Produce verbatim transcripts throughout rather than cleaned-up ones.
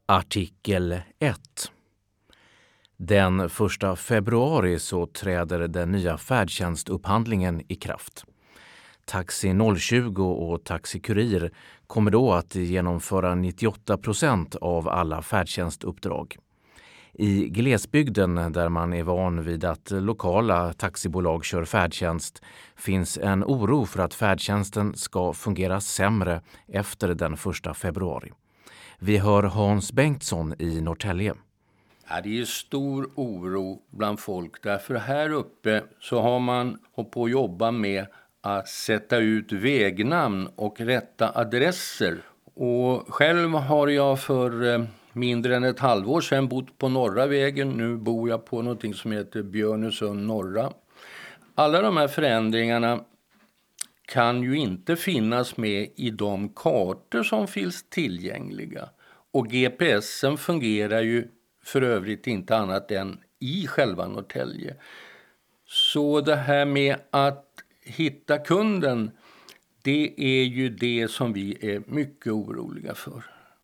Artikel ett. Den första februari så träder den nya färdtjänstupphandlingen i kraft. Taxi noll tjugo och Taxi Kurir kommer då att genomföra nittioåtta procent av alla färdtjänstuppdrag. I glesbygden, där man är van vid att lokala taxibolag kör färdtjänst, finns en oro för att färdtjänsten ska fungera sämre efter den första februari. Vi hör Hans Bengtsson i Norrtälje. Ja, det är stor oro bland folk, därför här uppe så har man hållit på att jobba med att sätta ut vägnamn och rätta adresser. Och själv har jag för mindre än ett halvår sedan bott på norra vägen. Nu bor jag på något som heter Björnesund norra. Alla de här förändringarna kan ju inte finnas med i de kartor som finns tillgängliga. Och G P S'en fungerar ju för övrigt inte annat än i själva Norrtälje. Så det här med att hitta kunden, det är ju det som vi är mycket oroliga för.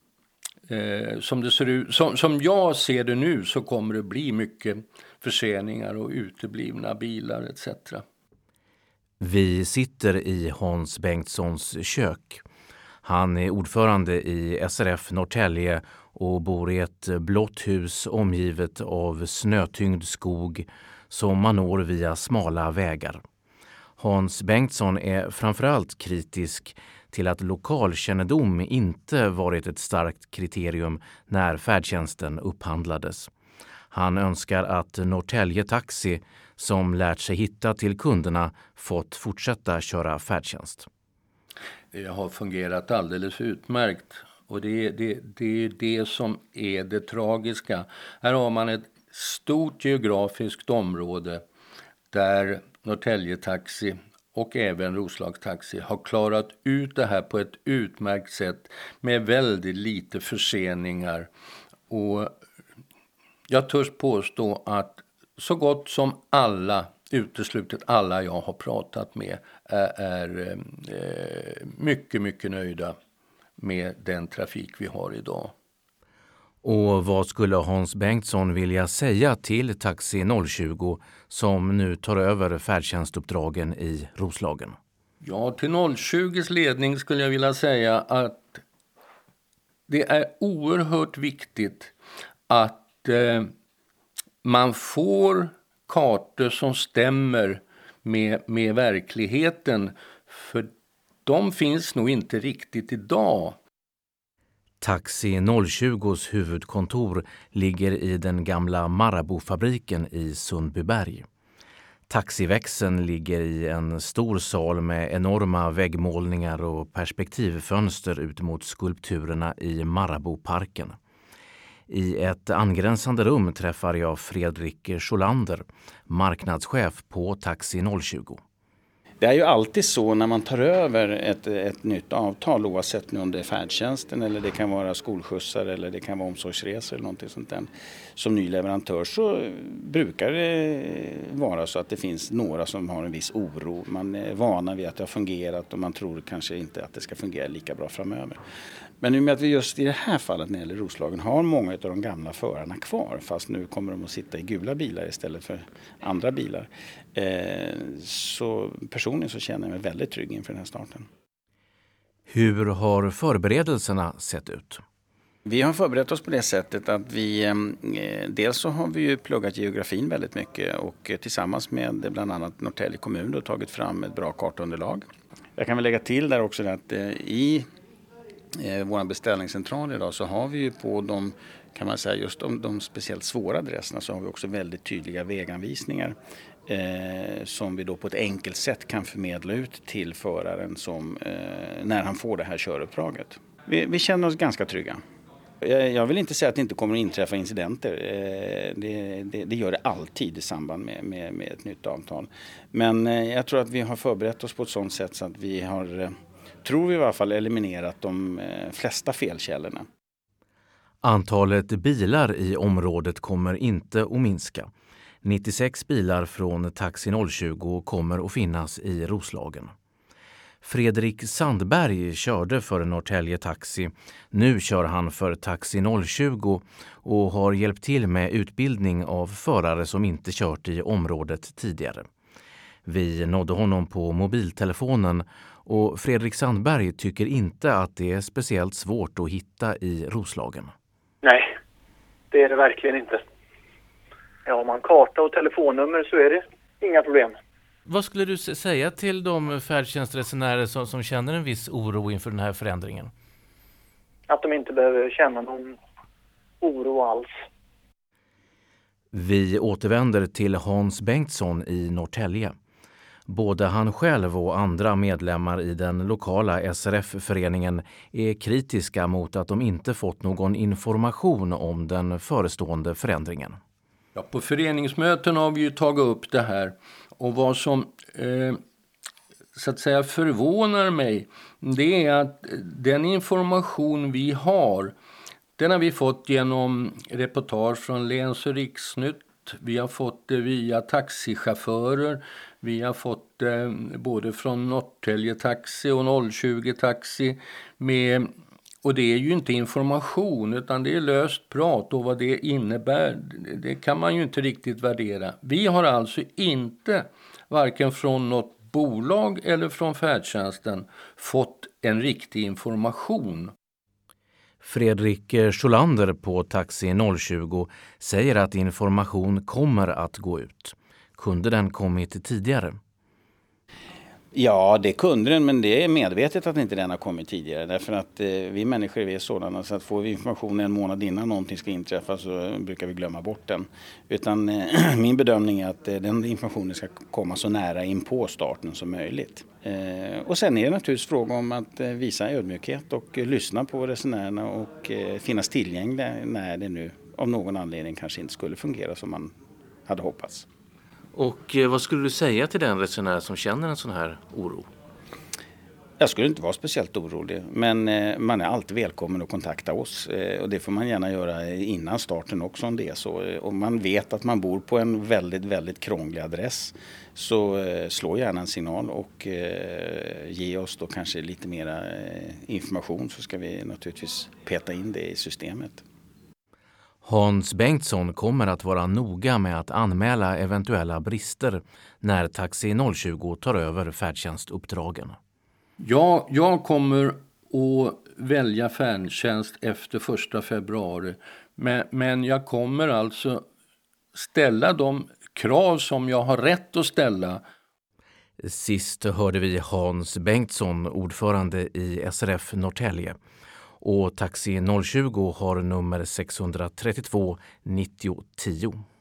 Eh, som, det ser ut, som, som jag ser det nu så kommer det bli mycket förseningar och uteblivna bilar et cetera. Vi sitter i Hans Bengtssons kök. Han är ordförande i S R F Norrtälje och bor i ett blått hus omgivet av snötyngd skog som man når via smala vägar. Hans Bengtsson är framförallt kritisk till att lokalkännedom inte varit ett starkt kriterium när färdtjänsten upphandlades. Han önskar att Norrtälje Taxi, som lärt sig hitta till kunderna, fått fortsätta köra färdtjänst. Det har fungerat alldeles utmärkt, och det är det, det, det som är det tragiska. Här har man ett stort geografiskt område där Norrtälje Taxi och även Roslagstaxi har klarat ut det här på ett utmärkt sätt med väldigt lite förseningar. Och jag törs påstå att så gott som alla, uteslutet alla jag har pratat med, är, är eh, mycket, mycket nöjda med den trafik vi har idag. Och vad skulle Hans Bengtsson vilja säga till Taxi noll tjugo som nu tar över färdtjänstuppdragen i Roslagen? Ja, till noll tjugos ledning skulle jag vilja säga att det är oerhört viktigt att eh, man får kartor som stämmer med, med verkligheten, för de finns nog inte riktigt idag. Taxi noll tjugos huvudkontor ligger i den gamla Marabou-fabriken i Sundbyberg. Taxiväxeln ligger i en stor sal med enorma väggmålningar och perspektivfönster ut mot skulpturerna i Marabou-parken. I ett angränsande rum träffar jag Fredrik Scholander, marknadschef på Taxi noll tjugo. Det är ju alltid så när man tar över ett, ett nytt avtal, oavsett nu om det är färdtjänsten eller det kan vara skolskjutsar eller det kan vara omsorgsresor eller någonting sånt där. Som ny leverantör så brukar det vara så att det finns några som har en viss oro. Man är vana vid att det har fungerat och man tror kanske inte att det ska fungera lika bra framöver. Men i och med att vi just i det här fallet när det gäller Roslagen har många av de gamla förarna kvar, fast nu kommer de att sitta i gula bilar istället för andra bilar. Eh, så personligen så känner jag mig väldigt trygg inför den här starten. Hur har förberedelserna sett ut? Vi har förberett oss på det sättet att vi, eh, dels så har vi ju pluggat geografin väldigt mycket och eh, tillsammans med bland annat Norrtälje kommun då tagit fram ett bra kartunderlag. Jag kan väl lägga till där också att eh, i eh, vår beställningscentral idag så har vi ju på de, kan man säga, just de, de speciellt svåra adresserna så har vi också väldigt tydliga väganvisningar. Eh, som vi då på ett enkelt sätt kan förmedla ut till föraren som, eh, när han får det här köruppdraget. Vi, vi känner oss ganska trygga. Jag, jag vill inte säga att det inte kommer att inträffa incidenter. Eh, det, det, det gör det alltid i samband med, med, med ett nytt avtal. Men eh, jag tror att vi har förberett oss på ett sådant sätt så att vi har, eh, tror vi i alla fall, eliminerat de eh, flesta felkällorna. Antalet bilar i området kommer inte att minska. nittiosex bilar från Taxi noll tjugo kommer att finnas i Roslagen. Fredrik Sandberg körde för Norrtälje Taxi. Nu kör han för Taxi noll tjugo och har hjälpt till med utbildning av förare som inte kört i området tidigare. Vi nådde honom på mobiltelefonen och Fredrik Sandberg tycker inte att det är speciellt svårt att hitta i Roslagen. Nej, det är det verkligen inte. Ja, om man karta och telefonnummer så är det inga problem. Vad skulle du säga till de färdtjänstresenärer som, som känner en viss oro inför den här förändringen? Att de inte behöver känna någon oro alls. Vi återvänder till Hans Bengtsson i Norrtälje. Både han själv och andra medlemmar i den lokala S R F-föreningen är kritiska mot att de inte fått någon information om den förestående förändringen. Ja, på föreningsmöten har vi ju tagit upp det här, och vad som eh, så att säga förvånar mig, det är att den information vi har, den har vi fått genom reportage från Läns- och Riksnytt. Vi har fått det via taxichaufförer. Vi har fått det både från Norrtälje Taxi och noll tjugo Taxi. Med, och det är ju inte information utan det är löst prat, och vad det innebär, det kan man ju inte riktigt värdera. Vi har alltså inte, varken från något bolag eller från färdtjänsten, fått en riktig information. Fredrik Scholander på Taxi noll tjugo säger att information kommer att gå ut. Kunde den kommit tidigare? Ja, det kunde den, men det är medvetet att inte den har kommit tidigare. Därför att eh, vi människor är sådana, så att får vi information en månad innan någonting ska inträffa så brukar vi glömma bort den. Utan eh, min bedömning är att eh, den informationen ska komma så nära in på starten som möjligt. Eh, och sen är det naturligtvis fråga om att eh, visa ödmjukhet och eh, lyssna på resenärerna och eh, finnas tillgängliga när det nu av någon anledning kanske inte skulle fungera som man hade hoppats. Och vad skulle du säga till den resenär som känner en sån här oro? Jag skulle inte vara speciellt orolig, men man är alltid välkommen att kontakta oss, och det får man gärna göra innan starten också om det är så. Om man vet att man bor på en väldigt, väldigt krånglig adress, så slå gärna en signal och ge oss då kanske lite mera information, så ska vi naturligtvis peta in det i systemet. Hans Bengtsson kommer att vara noga med att anmäla eventuella brister när Taxi noll tjugo tar över färdtjänstuppdragen. Ja, jag kommer att välja färdtjänst efter första februari. Men, men jag kommer alltså ställa de krav som jag har rätt att ställa. Sist hörde vi Hans Bengtsson, ordförande i S R F Norrtälje. Och Taxi noll tjugo har nummer sex tre två nittio tio.